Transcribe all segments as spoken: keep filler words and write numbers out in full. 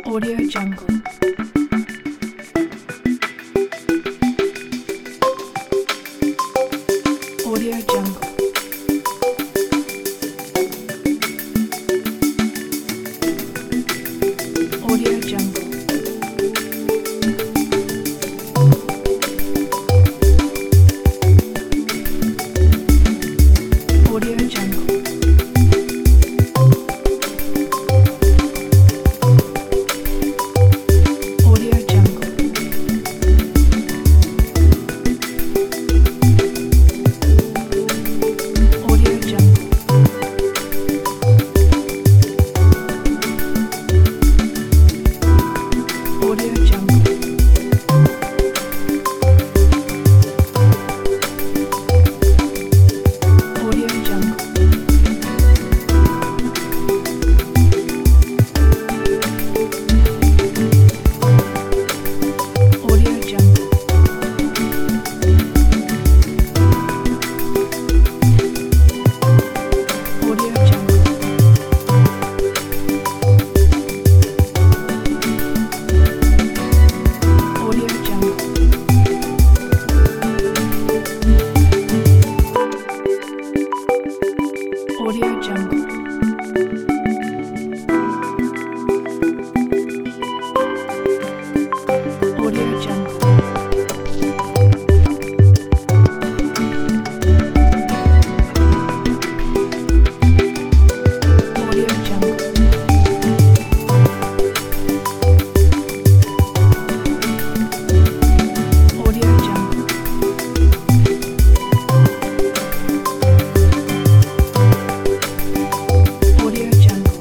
Audio Jungle. Audio Jungle. Audio Jungle. Audio Jungle. Audio Jungle. Audio Jungle. Audio Jungle. Audio Jungle. Audio Jungle. Audio Jungle. Audio Jungle. Audio Jungle. Audio Jungle. Audio Jungle. Audio Jungle. Audio Jungle.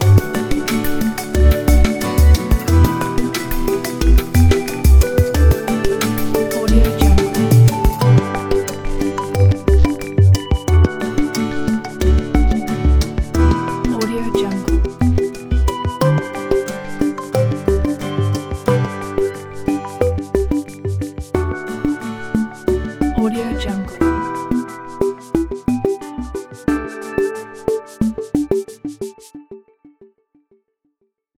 Audio Jungle. Audio Jungle. Audio Jungle.